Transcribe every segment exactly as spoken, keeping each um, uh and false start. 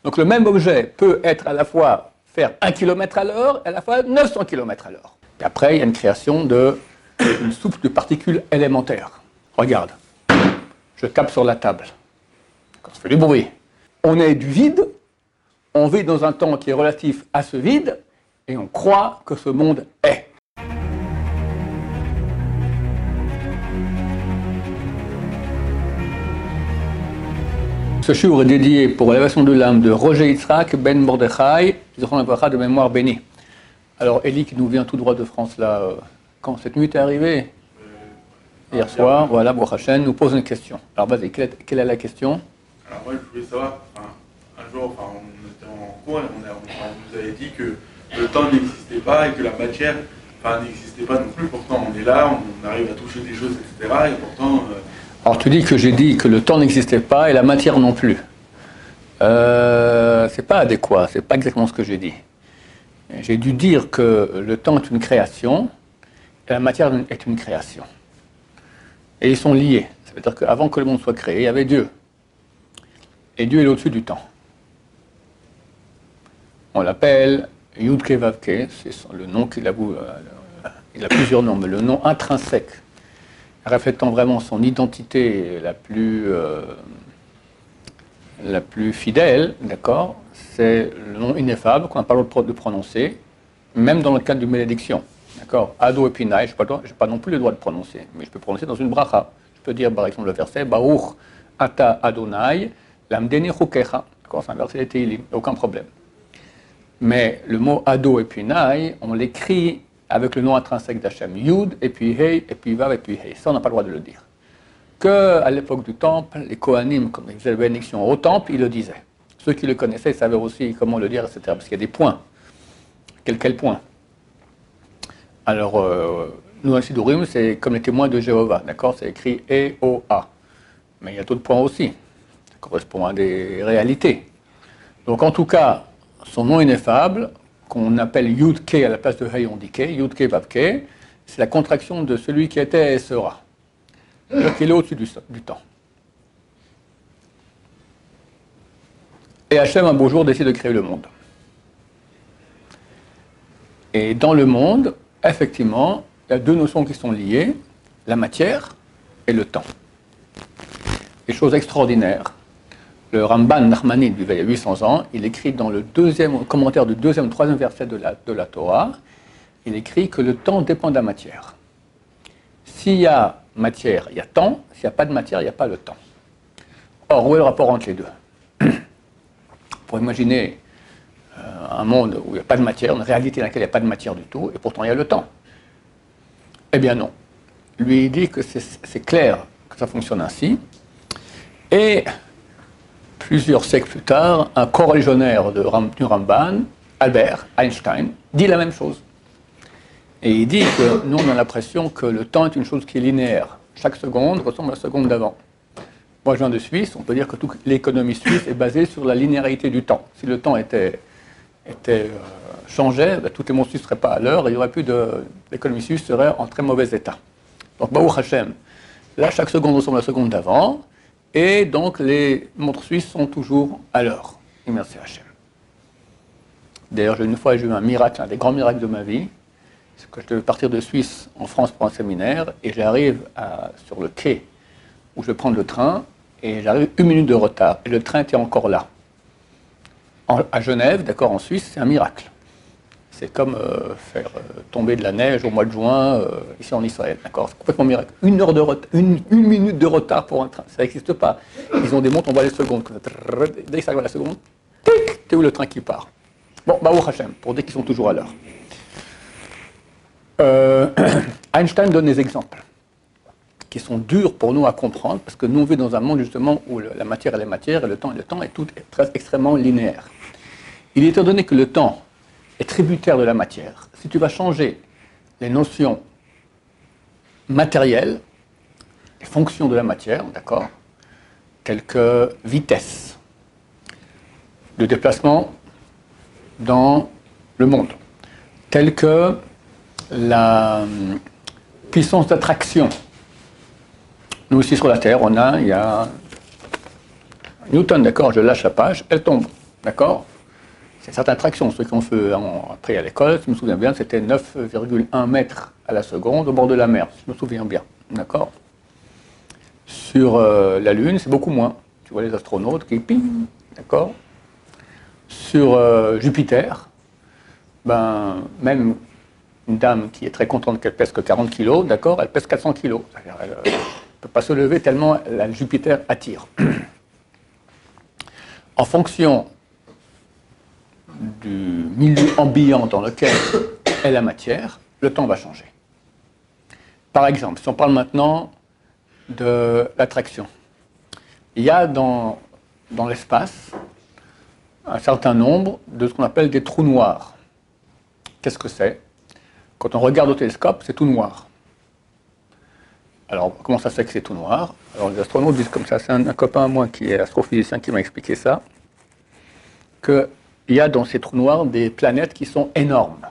Donc le même objet peut être à la fois faire un kilomètre à l'heure et à la fois neuf cents kilomètres à l'heure. Et après, il y a une création d'une soupe de particules élémentaires. Regarde, je tape sur la table. Ça fait du bruit. On est du vide, on vit dans un temps qui est relatif à ce vide, et on croit que ce monde est. Ce shiur est dédié pour l'élévation de l'âme de Roger Yitzhak Ben Mordechai, de mémoire bénie. Alors, Eli qui nous vient tout droit de France, là, euh, quand cette nuit est arrivée, euh, hier soir, voilà, Baruch Hashem, nous pose une question. Alors, vas-y, quelle est, quelle est la question? Alors, moi, je voulais savoir, enfin, un jour, enfin, on était en cours et on, a, on, on nous avait dit que le temps n'existait pas et que la matière enfin, n'existait pas non plus. Pourtant, on est là, on arrive à toucher des choses, et cetera. Et pourtant. Euh, Alors, tu dis que j'ai dit que le temps n'existait pas et la matière non plus. Euh, c'est pas adéquat, c'est pas exactement ce que j'ai dit. J'ai dû dire que le temps est une création et la matière est une création. Et ils sont liés. Ça veut dire qu'avant que le monde soit créé, il y avait Dieu. Et Dieu est au-dessus du temps. On l'appelle Yud-Ke Vav-Ke, c'est le nom qu'il a, il a plusieurs noms, mais le nom intrinsèque, reflétant vraiment son identité la plus, euh, la plus fidèle, d'accord, c'est le nom ineffable qu'on n'a pas le droit de prononcer, même dans le cadre d'une bénédiction. D'accord, Ado et Pinay, je n'ai pas, pas non plus le droit de prononcer, mais je peux prononcer dans une bracha. Je peux dire par exemple le verset Baruch Ata Adonai Lamdeni Chukecha. D'accord, c'est un verset de Tehillim, aucun problème. Mais le mot Ado et Pinay, on l'écrit avec le nom intrinsèque d'Hachem, Yud, et puis Hey, et puis Vav, et puis Hey. Ça, on n'a pas le droit de le dire. Qu'à l'époque du temple, les Kohanim, quand ils faisaient la bénédiction au temple, ils le disaient. Ceux qui le connaissaient savaient aussi comment le dire, et cetera. Parce qu'il y a des points. Quel, quel point? Alors, euh, nous, à Sidurim, c'est comme les témoins de Jéhovah, d'accord? C'est écrit E O A. Mais il y a d'autres points aussi. Ça correspond à des réalités. Donc, en tout cas, son nom ineffable, qu'on appelle Yud-Ke à la place de Hey, on dit Ke, Yud-Ke Vav-Ke, c'est la contraction de celui qui était et sera. Donc, il est au-dessus du, du temps. Et Hachem, un beau jour, décide de créer le monde. Et dans le monde, effectivement, il y a deux notions qui sont liées, la matière et le temps. Des choses extraordinaires. Le Ramban Nachmanide, il y a huit cents ans, il écrit dans le deuxième commentaire du deuxième, troisième verset de la, de la Torah, il écrit que le temps dépend de la matière. S'il y a matière, il y a temps. S'il n'y a pas de matière, il n'y a pas le temps. Or, où est le rapport entre les deux? Pour imaginer euh, un monde où il n'y a pas de matière, une réalité dans laquelle il n'y a pas de matière du tout, et pourtant il y a le temps. Eh bien non. Lui, il dit que c'est clair que ça fonctionne ainsi. Et plusieurs siècles plus tard, un coreligionnaire de Ram, du Ramban, Albert Einstein, dit la même chose. Et il dit que nous, on a l'impression que le temps est une chose qui est linéaire. Chaque seconde ressemble à la seconde d'avant. Moi, je viens de Suisse, on peut dire que toute l'économie suisse est basée sur la linéarité du temps. Si le temps était, était euh, changé, ben, toutes les montres suisses ne seraient pas à l'heure et il y aurait plus de... l'économie suisse serait en très mauvais état. Donc, Baruch Hashem, là, chaque seconde ressemble à la seconde d'avant, et donc les montres suisses sont toujours à l'heure. Et merci Hashem. D'ailleurs, une fois, j'ai eu un miracle, un des grands miracles de ma vie, c'est que je devais partir de Suisse en France pour un séminaire, et j'arrive à, sur le quai où je vais prendre le train, et j'arrive une minute de retard, et le train était encore là. En, à Genève, d'accord, en Suisse, c'est un miracle. C'est comme euh, faire euh, tomber de la neige au mois de juin, euh, ici en Israël, d'accord, c'est complètement miracle. Une, heure de retard, une, une minute de retard pour un train, ça n'existe pas. Ils ont des montres, on voit les secondes. Dès que ça arrive à la seconde, tic, t'es où le train qui part? Bon, Baruch Hashem, pour dire qu'ils sont toujours à l'heure. Euh, Einstein donne des exemples qui sont durs pour nous à comprendre, parce que nous on vit dans un monde justement où le, la matière est la matière, et le temps est le temps, et tout est très, extrêmement linéaire. Il est étant donné que le temps est tributaire de la matière, si tu vas changer les notions matérielles, les fonctions de la matière, d'accord, telles que vitesse, de déplacement dans le monde, telles que la puissance d'attraction. Nous ici sur la Terre, on a, il y a Newton, d'accord, je lâche la page, elle tombe. d'accord? C'est une certaine traction, ceux qui ont fait après à l'école, si je me souviens bien, c'était neuf virgule un mètres à la seconde au bord de la mer, si je me souviens bien, d'accord? Sur euh, la Lune, c'est beaucoup moins. Tu vois les astronautes qui ping, d'accord? Sur euh, Jupiter, ben, même une dame qui est très contente qu'elle pèse que quarante kilos, d'accord, elle pèse quatre cents kilos. C'est-à-dire elle ne peut pas se lever tellement la Jupiter attire. En fonction du milieu ambiant dans lequel est la matière, le temps va changer. Par exemple, si on parle maintenant de l'attraction, il y a dans, dans l'espace un certain nombre de ce qu'on appelle des trous noirs. Qu'est-ce que c'est? Quand on regarde au télescope, c'est tout noir. Alors, comment ça se fait que c'est tout noir? Alors, les astronautes disent comme ça, c'est un, un copain à moi qui est astrophysicien qui m'a expliqué ça, qu'il y a dans ces trous noirs des planètes qui sont énormes.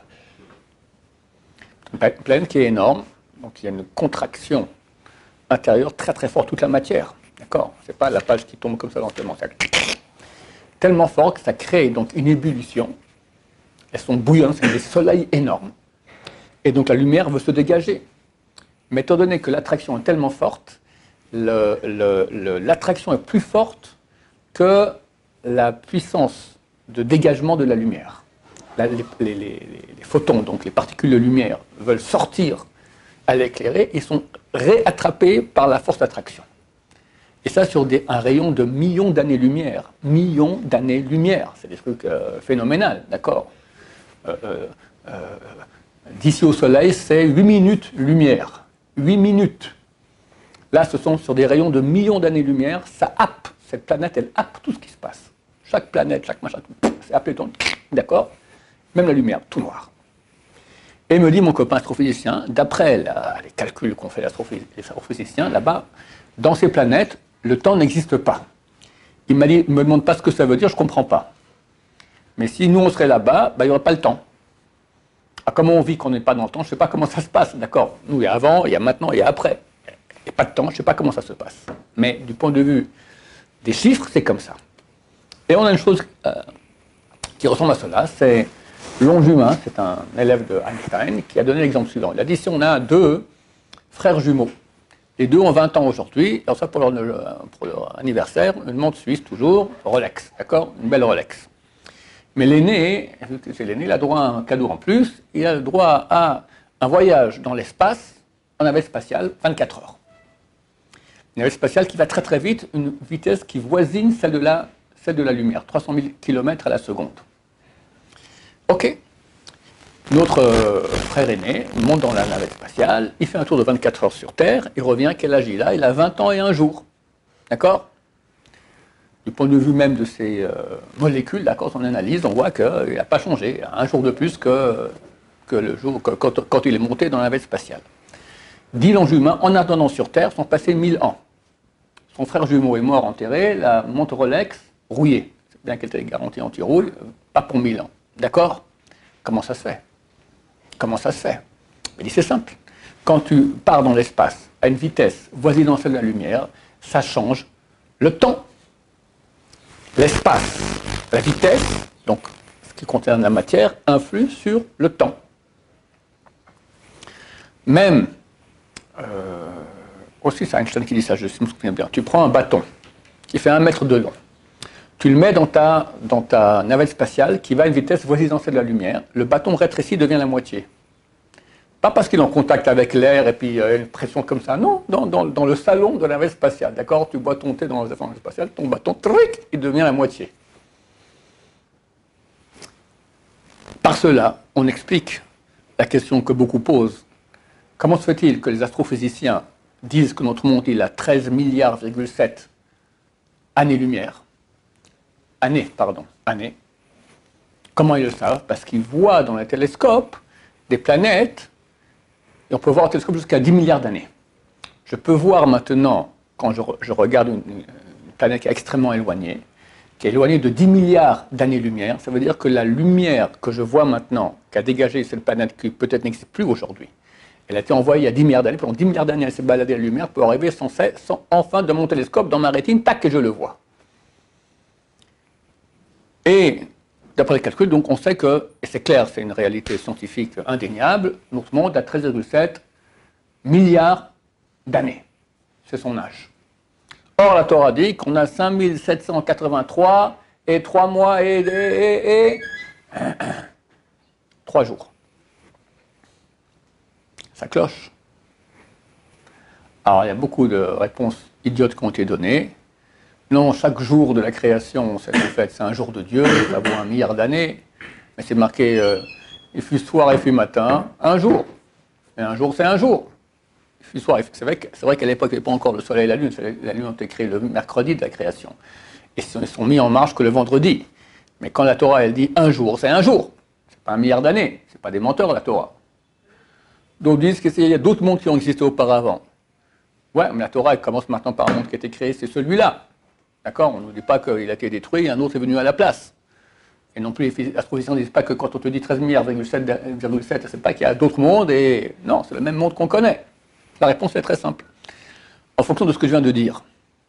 Une planète qui est énorme, donc il y a une contraction intérieure très très forte, toute la matière. D'accord? C'est pas la page qui tombe comme ça lentement. Ça... Tellement fort que ça crée donc une ébullition. Elles sont bouillantes, c'est des soleils énormes. Et donc la lumière veut se dégager. Mais étant donné que l'attraction est tellement forte, le, le, le, l'attraction est plus forte que la puissance de dégagement de la lumière. La, les, les, les, les photons, donc les particules de lumière, veulent sortir à l'éclairer et sont réattrapés par la force d'attraction. Et ça sur des, un rayon de millions d'années-lumière. Millions d'années-lumière. C'est des trucs euh, phénoménaux, d'accord euh, euh, euh, D'ici au Soleil, c'est huit minutes lumière. huit minutes. Là, ce sont sur des rayons de millions d'années-lumière. Ça happe. Cette planète, elle happe tout ce qui se passe. Chaque planète, chaque machin, c'est happé, d'accord? Même la lumière, tout noir. Et me dit mon copain astrophysicien, d'après les calculs qu'ont fait les astrophysiciens, là-bas, dans ces planètes, le temps n'existe pas. Il m'a dit, ne me demande pas ce que ça veut dire, je ne comprends pas. Mais si nous, on serait là-bas, ben, il n'y aurait pas le temps. Ah, comment on vit qu'on n'est pas dans le temps, je ne sais pas comment ça se passe, d'accord? Nous, il y a avant, il y a maintenant, il y a après. Il n'y a pas de temps, je ne sais pas comment ça se passe. Mais du point de vue des chiffres, c'est comme ça. Et on a une chose euh, qui ressemble à cela, c'est Longjumin, c'est un élève de Einstein, qui a donné l'exemple suivant. Il a dit, si on a deux frères jumeaux, les deux ont vingt ans aujourd'hui, alors ça pour leur, pour leur anniversaire, une montre suisse toujours, Rolex, d'accord? Une belle Rolex. Mais l'aîné, c'est l'aîné, il a droit à un cadeau en plus, il a le droit à un voyage dans l'espace, en navette spatiale, vingt-quatre heures. Une navette spatiale qui va très très vite, une vitesse qui voisine celle de la, celle de la lumière, trois cent mille kilomètres à la seconde. Ok. Notre euh, frère aîné monte dans la navette spatiale, il fait un tour de vingt-quatre heures sur Terre, il revient, quel âge il a? Il a vingt ans et un jour. D'accord? Du point de vue même de ces euh, molécules, d'accord, son analyse, on voit qu'il n'a pas changé, un jour de plus que, que le jour que, quand, quand il est monté dans la navette spatiale. Dix Longjumin, en attendant sur Terre, sont passés mille ans. Son frère jumeau est mort enterré, la montre Rolex rouillée. C'est bien qu'elle était garantie anti-rouille, pas pour mille ans. D'accord? Comment ça se fait? Comment ça se fait? Il dit c'est simple. Quand tu pars dans l'espace à une vitesse voisinant celle de la lumière, ça change le temps. L'espace, la vitesse, donc ce qui concerne la matière, influe sur le temps. Même, euh, aussi c'est Einstein qui dit ça, je me souviens bien, tu prends un bâton qui fait un mètre de long, tu le mets dans ta, dans ta navette spatiale qui va à une vitesse voisinant celle de la lumière, le bâton rétrécit, devient la moitié. Pas parce qu'il est en contact avec l'air et puis euh, une pression comme ça, non, dans, dans, dans le salon de la navette spatiale, d'accord? Tu bois ton thé dans la navette spatiale, ton bâton, tric, il devient la moitié. Par cela, on explique la question que beaucoup posent. Comment se fait-il que les astrophysiciens disent que notre monde il a treize milliards virgule sept années-lumière? Années, pardon, années. Comment ils le savent? Parce qu'ils voient dans les télescopes des planètes. Et on peut voir au télescope jusqu'à dix milliards d'années. Je peux voir maintenant, quand je, re, je regarde une, une planète qui est extrêmement éloignée, qui est éloignée de dix milliards d'années-lumière, ça veut dire que la lumière que je vois maintenant, qui a dégagé cette planète qui peut-être n'existe plus aujourd'hui, elle a été envoyée il y a dix milliards d'années, pendant dix milliards d'années elle s'est baladée à la lumière pour arriver sans, sans, enfin de mon télescope dans ma rétine, tac, et je le vois. Et d'après les calculs, donc, on sait que, et c'est clair, c'est une réalité scientifique indéniable, notre monde a treize virgule sept milliards d'années. C'est son âge. Or, la Torah dit qu'on a cinq mille sept cent quatre-vingt-trois et trois mois et, et, et, et trois jours. Ça cloche. Alors, il y a beaucoup de réponses idiotes qui ont été données. Non, chaque jour de la création, c'est en fait, c'est un jour de Dieu, ça vaut un milliard d'années. Mais c'est marqué, euh, il fut soir et fut matin, un jour. Et un jour, c'est un jour. Il fut soir et fut... C'est vrai, c'est vrai qu'à l'époque, il n'y avait pas encore le soleil et la lune. La lune ont été créés le mercredi de la création. Et ils sont mis en marche que le vendredi. Mais quand la Torah, elle dit un jour, c'est un jour. C'est pas un milliard d'années. C'est pas des menteurs, la Torah. D'autres disent qu'il y a d'autres mondes qui ont existé auparavant. Ouais, mais la Torah, elle commence maintenant par un monde qui a été créé, c'est celui-là. D'accord? On ne nous dit pas qu'il a été détruit et un autre est venu à la place. Et non plus, les astrophysiciens ne disent pas que quand on te dit treize milliards virgule sept, c'est pas qu'il y a d'autres mondes et... Non, c'est le même monde qu'on connaît. La réponse est très simple. En fonction de ce que je viens de dire.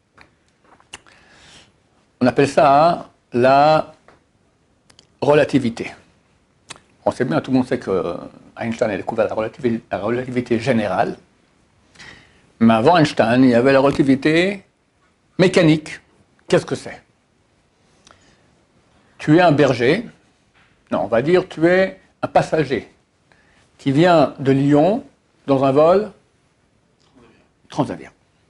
On appelle ça la relativité. On sait bien, tout le monde sait que Einstein a découvert la relativité, la relativité générale. Mais avant Einstein, il y avait la relativité mécanique. Qu'est-ce que c'est? Tu es un berger, non, on va dire tu es un passager qui vient de Lyon dans un vol Transavia.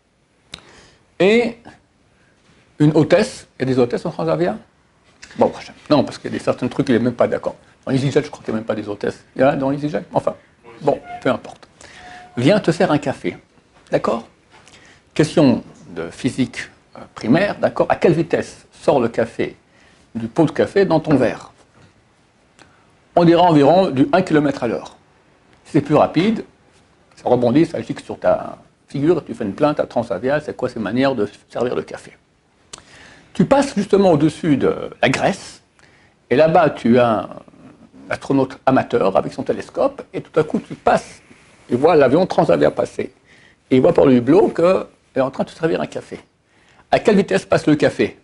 Et une hôtesse, il y a des hôtesses en Transavia? Bon, non, parce qu'il y a des certains trucs qu'il n'est même pas d'accord. Dans EasyJet, je crois qu'il n'y a même pas des hôtesses. Il y en a dans EasyJet? Enfin, bon, peu importe. Viens te faire un café, d'accord? Question de physique primaire, d'accord? À quelle vitesse sort le café du pot de café dans ton verre? On dirait environ du un kilomètre à l'heure. Si c'est plus rapide, ça rebondit, ça gicle sur ta figure, tu fais une plainte à Transavia, c'est quoi ces manières de servir le café? Tu passes justement au-dessus de la Grèce, et là-bas tu as un astronaute amateur avec son télescope, et tout à coup tu passes, il voit l'avion Transavia passer, et il voit par le hublot qu'il est en train de te servir un café. À quelle vitesse passe le café?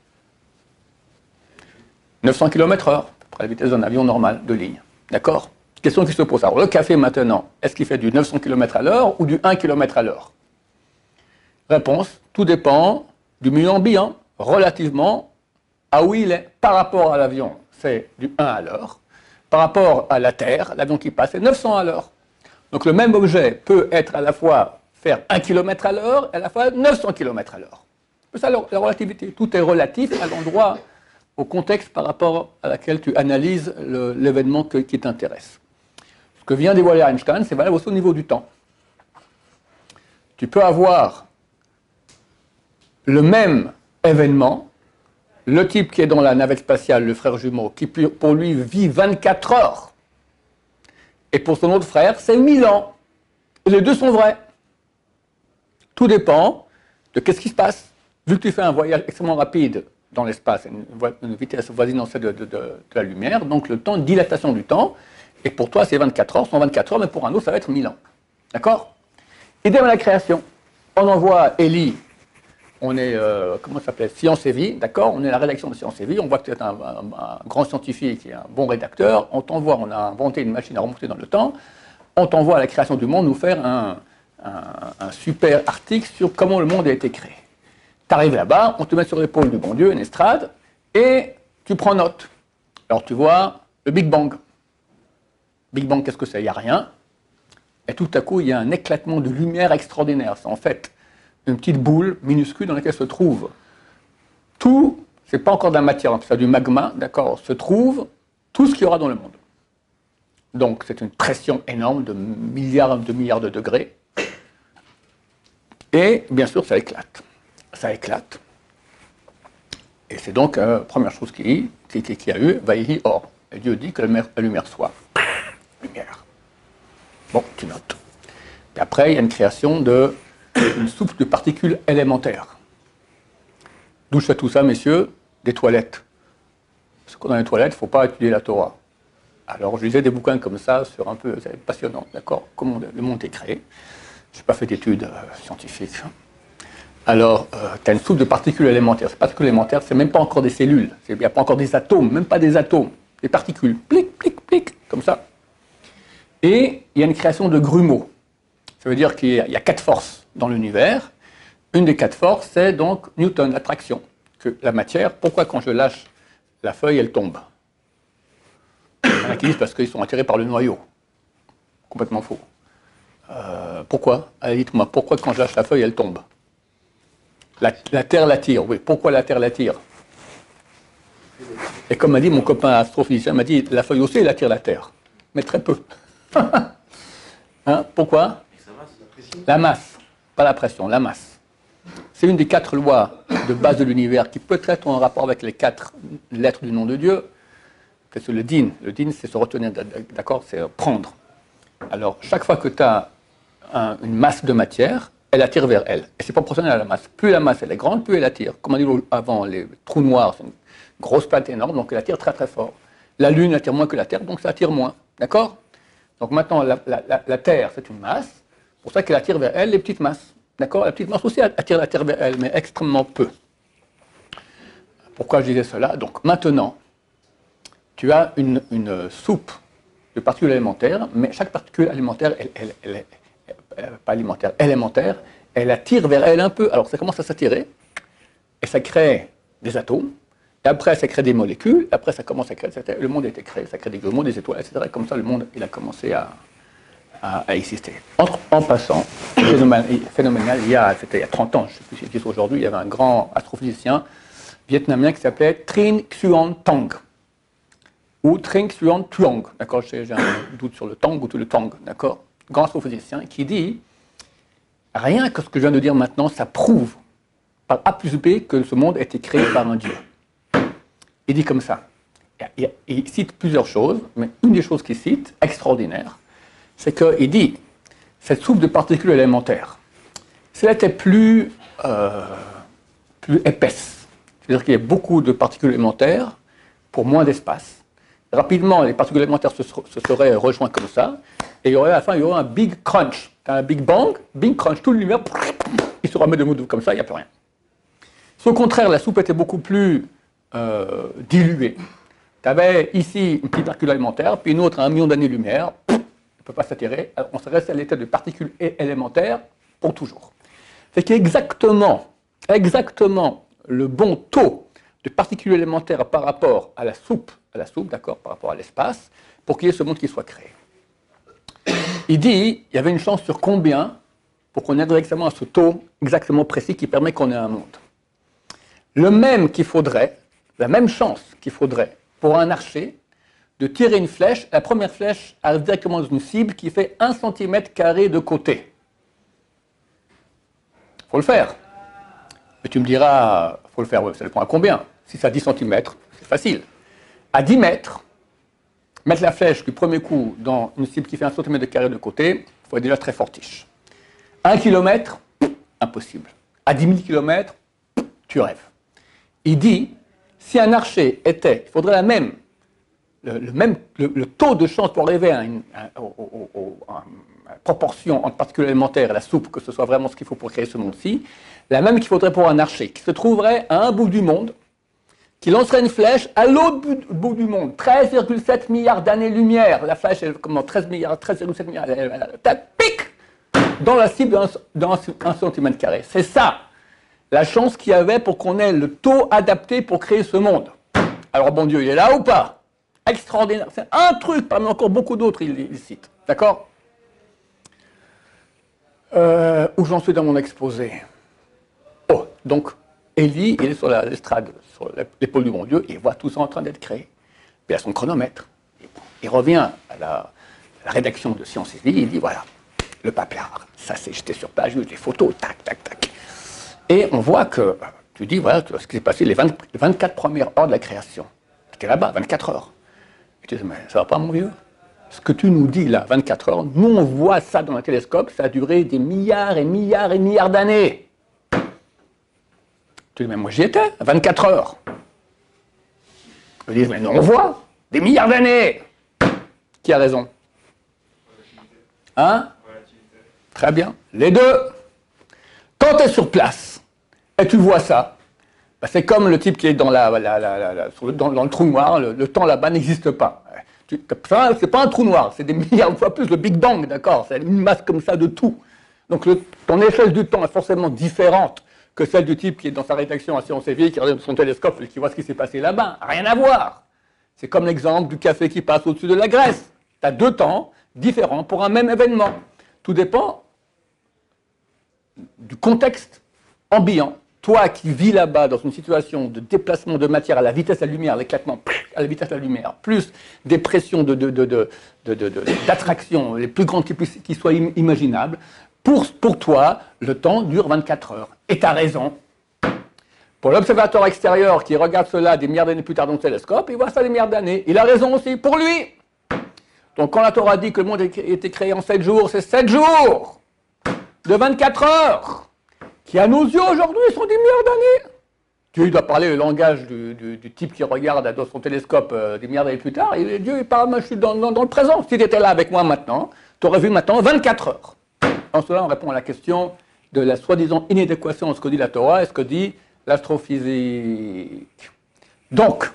neuf cents kilomètres heure, à peu près la vitesse d'un avion normal de ligne. D'accord? Question qui se pose. Alors, le café maintenant, est-ce qu'il fait du neuf cents kilomètres à l'heure ou du un kilomètre à l'heure? Réponse, tout dépend du milieu ambiant, relativement à où il est. Par rapport à l'avion, c'est du un à l'heure. Par rapport à la Terre, l'avion qui passe, c'est neuf cents à l'heure. Donc, le même objet peut être à la fois faire un kilomètre à l'heure et à la fois neuf cents kilomètres à l'heure. C'est ça la relativité. Tout est relatif à l'endroit, au contexte par rapport à laquelle tu analyses l'événement qui t'intéresse. Ce que vient dévoiler Einstein, c'est valable aussi au niveau du temps. Tu peux avoir le même événement, le type qui est dans la navette spatiale, le frère jumeau, qui pour lui vit vingt-quatre heures, et pour son autre frère, c'est mille ans. Et les deux sont vrais. Tout dépend de qu'est-ce qui se passe. Vu que tu fais un voyage extrêmement rapide dans l'espace, une, une vitesse voisinant celle de, de, de, de la lumière, donc le temps de dilatation du temps, et pour toi c'est vingt-quatre heures, sont vingt-quatre heures, mais pour un autre ça va être mille ans. D'accord? Idem à la création. On envoie Élie, on est, euh, comment ça s'appelle, Science et Vie, d'accord? On est à la rédaction de Science et Vie, on voit que tu es un, un, un grand scientifique et un bon rédacteur, on t'envoie, on a inventé une machine à remonter dans le temps, on t'envoie à la création du monde nous faire un, un, un super article sur comment le monde a été créé. Tu arrives là-bas, on te met sur l'épaule du bon Dieu, une estrade, et tu prends note. Alors tu vois le Big Bang. Big Bang, qu'est-ce que c'est? Il n'y a rien. Et tout à coup, il y a un éclatement de lumière extraordinaire. C'est en fait une petite boule minuscule dans laquelle se trouve tout, c'est pas encore de la matière, c'est du magma, d'accord, se trouve tout ce qu'il y aura dans le monde. Donc c'est une pression énorme de milliards de milliards de degrés. Et bien sûr, ça éclate. Ça éclate. Et c'est donc la euh, première chose qu'il qui, qui, qui a eu, Vaïhi Or. Et Dieu dit que la lumière, la lumière soit. Lumière. Bon, tu notes. Et après, il y a une création de une soupe de particules élémentaires. D'où je fais tout ça, messieurs? Des toilettes. Parce que dans les toilettes, il ne faut pas étudier la Torah. Alors, je lisais des bouquins comme ça, sur un peu, c'est passionnant, d'accord, comment le monde est créé. Je n'ai pas fait d'études euh, scientifiques. Alors, euh, tu as une soupe de particules élémentaires. Ces particules élémentaires, c'est même pas encore des cellules. Il n'y a pas encore des atomes, même pas des atomes. Des particules, plic, plic, plic, comme ça. Et il y a une création de grumeaux. Ça veut dire qu'il y a, il y a quatre forces dans l'univers. Une des quatre forces, c'est donc Newton, l'attraction. Que la matière, pourquoi quand je lâche la feuille, elle tombe? Il y en a qui disent parce qu'ils sont attirés par le noyau. Complètement faux. Euh, pourquoi? Allez, dites-moi, pourquoi quand je lâche la feuille, elle tombe? La, la Terre l'attire, oui. Pourquoi la Terre l'attire? Et comme m'a dit mon copain astrophysicien, m'a dit, la feuille aussi, elle attire la Terre. Mais très peu. Hein? Pourquoi? La masse, pas la pression, la masse. C'est une des quatre lois de base de l'univers qui peut être en rapport avec les quatre lettres du nom de Dieu. C'est le din. Le din, c'est se retenir, d'accord? C'est prendre. Alors, chaque fois que tu as un, une masse de matière, elle attire vers elle. Et c'est proportionnel à la masse. Plus la masse elle est grande, plus elle attire. Comme on dit avant, les trous noirs, c'est une grosse planète énorme, donc elle attire très très fort. La Lune attire moins que la Terre, donc ça attire moins. D'accord? Donc maintenant, la, la, la, la Terre, c'est une masse. C'est pour ça qu'elle attire vers elle les petites masses. D'accord? La petite masse aussi attire la Terre vers elle, mais extrêmement peu. Pourquoi je disais cela? Donc maintenant, tu as une, une soupe de particules élémentaires, mais chaque particule alimentaire, elle, elle, elle, elle, elle, pas alimentaire, élémentaire, elle attire vers elle un peu. Alors ça commence à s'attirer, et ça crée des atomes, et après ça crée des molécules, et après ça commence à créer, le monde a été créé, ça crée des grumeaux, des étoiles, et cetera. Comme ça, le monde il a commencé à, à, à exister. En, en passant, phénoménal, il y a, c'était il y a trente ans, je ne sais plus si c'est aujourd'hui, il y avait un grand astrophysicien vietnamien qui s'appelait Trinh Xuan Tong. Ou Trinh Xuan Tuong, d'accord, j'ai un doute sur le Tong ou tout le Tong, d'accord, grand astrophysicien, qui dit, rien que ce que je viens de dire maintenant, ça prouve, par A plus B, que ce monde a été créé par un Dieu. Il dit comme ça, il, il cite plusieurs choses, mais une des choses qu'il cite, extraordinaire, c'est qu'il dit, cette soupe de particules élémentaires, si elle était plus, euh, plus épaisse, c'est-à-dire qu'il y a beaucoup de particules élémentaires pour moins d'espace, rapidement, les particules élémentaires se, se seraient rejoints comme ça, et il y aurait, à la fin, il y aurait un big crunch. Un big bang, big crunch, tout le lumière, il se remet de mots comme ça, il n'y a plus rien. Si au contraire, la soupe était beaucoup plus euh, diluée, tu avais ici une petite particule élémentaire, puis une autre à un million d'années-lumière, elle ne peut pas s'attirer, on serait resté à l'état de particules élémentaires pour toujours. C'est qu'exactement, exactement le bon taux de particules élémentaires par rapport à la soupe, à la soupe, d'accord, par rapport à l'espace, pour qu'il y ait ce monde qui soit créé. Il dit, il y avait une chance sur combien pour qu'on ait exactement à ce taux exactement précis qui permet qu'on ait un monde. Le même qu'il faudrait, la même chance qu'il faudrait pour un archer de tirer une flèche, la première flèche arrive directement dans une cible qui fait un centimètre carré de côté. Il faut le faire. Mais tu me diras, il faut le faire, ouais, ça dépend à combien. Si c'est à dix centimètres, c'est facile. À dix mètres, mettre la flèche du premier coup dans une cible qui fait un centimètre de carré de côté, il faut être déjà très fortiche. Un kilomètre, impossible. À dix mille kilomètres, tu rêves. Il dit, si un archer était, il faudrait la même, le, le même, le, le taux de chance pour arriver à une, à, à, à, à proportion entre particules élémentaires et la soupe, que ce soit vraiment ce qu'il faut pour créer ce monde-ci, la même qu'il faudrait pour un archer, qui se trouverait à un bout du monde, qui lancerait une flèche à l'autre bout, bout du monde, treize virgule sept milliards d'années-lumière. La flèche est comment treize milliards, treize virgule sept milliards, pic dans la cible d'un un centimètre carré. C'est ça, la chance qu'il y avait pour qu'on ait le taux adapté pour créer ce monde. Alors bon Dieu, il est là ou pas? Extraordinaire. C'est un truc, parmi encore beaucoup d'autres, il, il cite. D'accord? euh, Où j'en suis dans mon exposé? Oh, donc, Élie, il est sur l'estrade, sur l'épaule du bon Dieu, et il voit tout ça en train d'être créé. Puis il a son chronomètre. Il revient à la, à la rédaction de Science et Vie, il dit voilà, le papier, ça c'est jeté sur page, les photos, tac, tac, tac. Et on voit que, tu dis, voilà, ce qui s'est passé les, vingt, les vingt-quatre premières heures de la création. C'était là-bas, vingt-quatre heures. Et tu dis, mais ça va pas, mon vieux? Ce que tu nous dis là, vingt-quatre heures, nous on voit ça dans un télescope, ça a duré des milliards et milliards et milliards d'années. Tu dis, mais moi j'y étais, à vingt-quatre heures. Ils disent, mais non, on voit, des milliards d'années. Qui a raison? Hein? Très bien. Les deux. Quand tu es sur place, et tu vois ça. Ben, c'est comme le type qui est dans, la, la, la, la, la, sur le, dans, dans le trou noir, le, le temps là-bas n'existe pas. Tu, c'est pas un trou noir, c'est des milliards de fois plus le Big Bang, d'accord? C'est une masse comme ça de tout. Donc le, ton échelle du temps est forcément différente que celle du type qui est dans sa rédaction à Sciences et Vie, qui regarde son télescope et qui voit ce qui s'est passé là-bas. Rien à voir. C'est comme l'exemple du café qui passe au-dessus de la Grèce. Tu as deux temps différents pour un même événement. Tout dépend du contexte ambiant. Toi qui vis là-bas dans une situation de déplacement de matière à la vitesse de la lumière, l'éclatement à la vitesse de la lumière, plus des pressions de, de, de, de, de, de, de, d'attraction les plus grandes qui, puissent, qui soient imaginables, pour, pour toi, le temps dure vingt-quatre heures. Et tu as raison. Pour l'observateur extérieur qui regarde cela des milliards d'années plus tard dans le télescope, il voit ça des milliards d'années. Il a raison aussi, pour lui. Donc quand la Torah dit que le monde a été créé en sept jours, c'est sept jours de vingt-quatre heures, qui à nos yeux aujourd'hui sont des milliards d'années. Dieu doit parler le langage du, du, du type qui regarde dans son télescope euh, des milliards d'années plus tard, et Dieu il parle, moi je suis dans, dans, dans le présent. Si tu étais là avec moi maintenant, tu aurais vu maintenant vingt-quatre heures. En cela, on répond à la question de la soi-disant inadéquation de ce que dit la Torah et ce que dit l'astrophysique. Donc,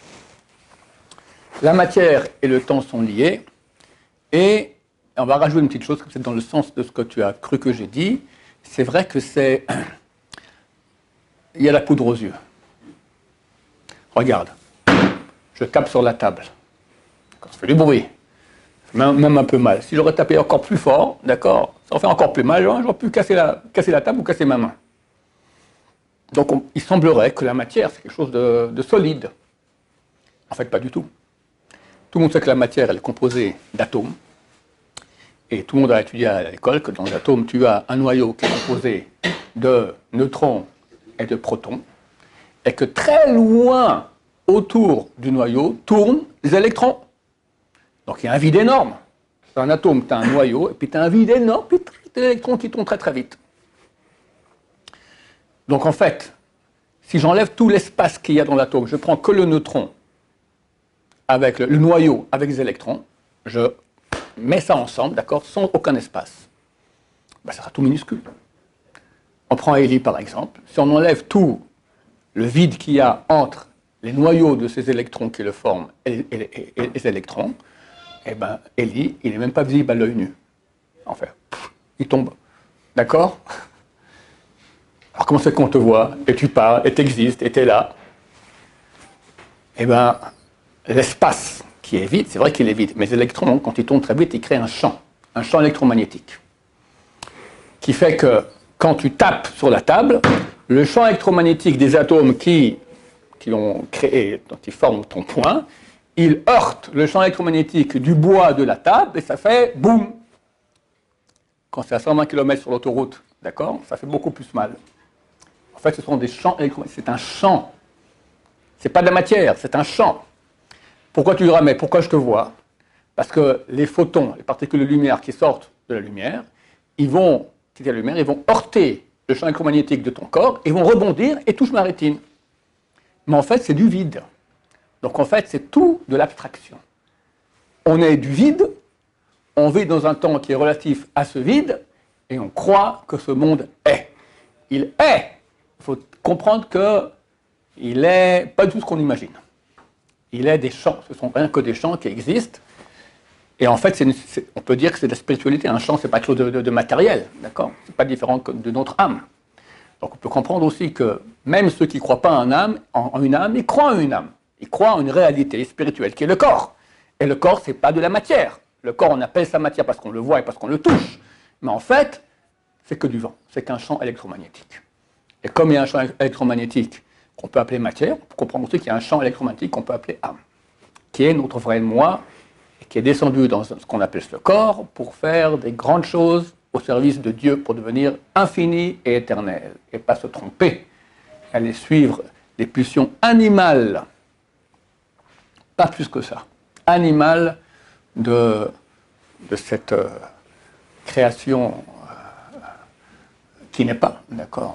la matière et le temps sont liés, et on va rajouter une petite chose, c'est dans le sens de ce que tu as cru que j'ai dit. C'est vrai que c'est... Il y a la poudre aux yeux. Regarde, je tape sur la table. Ça fait du bruit, même, même un peu mal. Si j'aurais tapé encore plus fort, d'accord, ça aurait fait encore plus mal, j'aurais pu casser la, casser la table ou casser ma main. Donc on, il semblerait que la matière, c'est quelque chose de, de solide. En fait, pas du tout. Tout le monde sait que la matière, elle est composée d'atomes. Et tout le monde a étudié à l'école que dans les atomes, tu as un noyau qui est composé de neutrons et de protons, et que très loin autour du noyau tournent les électrons. Donc il y a un vide énorme. Dans un atome, tu as un noyau, et puis tu as un vide énorme, puis des électrons qui tournent très très vite. Donc en fait, si j'enlève tout l'espace qu'il y a dans l'atome, je prends que le neutron avec le, le noyau avec les électrons, je mets ça ensemble, d'accord, sans aucun espace. Ben, ça sera tout minuscule. On prend Hélie par exemple. Si on enlève tout le vide qu'il y a entre les noyaux de ces électrons qui le forment et, et, et, et les électrons, eh ben Hélie, il n'est même pas visible à l'œil nu. Enfin, pff, il tombe. D'accord? Alors comment c'est qu'on te voit, et tu parles, et tu existes, et tu es là? Eh bien, l'espace qui est vide, c'est vrai qu'il est vide, mais les électrons, quand ils tournent très vite, ils créent un champ, un champ électromagnétique, qui fait que quand tu tapes sur la table, le champ électromagnétique des atomes qui, qui ont créé, dont ils forment ton point, il heurte le champ électromagnétique du bois de la table, et ça fait boum. Quand c'est à cent vingt kilomètres sur l'autoroute, d'accord, ça fait beaucoup plus mal. En fait, ce sont des champs électromagnétiques. C'est un champ. Ce n'est pas de la matière, c'est un champ. Pourquoi tu diras, mais pourquoi je te vois? Parce que les photons, les particules de lumière qui sortent de la lumière, ils vont, qui la lumière, ils vont heurter le champ électromagnétique de ton corps, et vont rebondir et touchent ma rétine. Mais en fait, c'est du vide. Donc en fait, c'est tout de l'abstraction. On est du vide, on vit dans un temps qui est relatif à ce vide, et on croit que ce monde est. Il est. Il faut comprendre qu'il n'est pas du tout ce qu'on imagine. Il est des champs. Ce ne sont rien que des champs qui existent. Et en fait, c'est une, c'est, on peut dire que c'est de la spiritualité. Un champ, ce n'est pas quelque chose de, de, de matériel. D'accord ? Ce n'est pas différent de notre âme. Donc on peut comprendre aussi que même ceux qui ne croient pas en, âme, en, en une âme, ils croient en une âme. Ils croient en une réalité spirituelle qui est le corps. Et le corps, ce n'est pas de la matière. Le corps, on appelle ça matière parce qu'on le voit et parce qu'on le touche. Mais en fait, c'est que du vent. C'est qu'un champ électromagnétique. Et comme il y a un champ électromagnétique qu'on peut appeler matière, on peut comprendre aussi qu'il y a un champ électromagnétique qu'on peut appeler âme, qui est notre vrai moi, et qui est descendu dans ce qu'on appelle le corps pour faire des grandes choses au service de Dieu, pour devenir infini et éternel, et pas se tromper, aller suivre les pulsions animales, pas plus que ça, animales de, de cette euh, création euh, qui n'est pas, d'accord,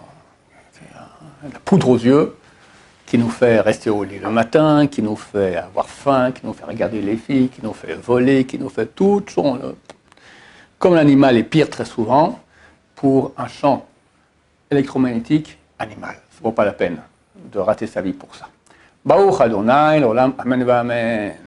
la poudre aux yeux, qui nous fait rester au lit le matin, qui nous fait avoir faim, qui nous fait regarder les filles, qui nous fait voler, qui nous fait tout. Comme l'animal est pire très souvent, pour un champ électromagnétique animal. Ça ne vaut pas la peine de rater sa vie pour ça. Baruch Adonai, l'olam, amen va amen.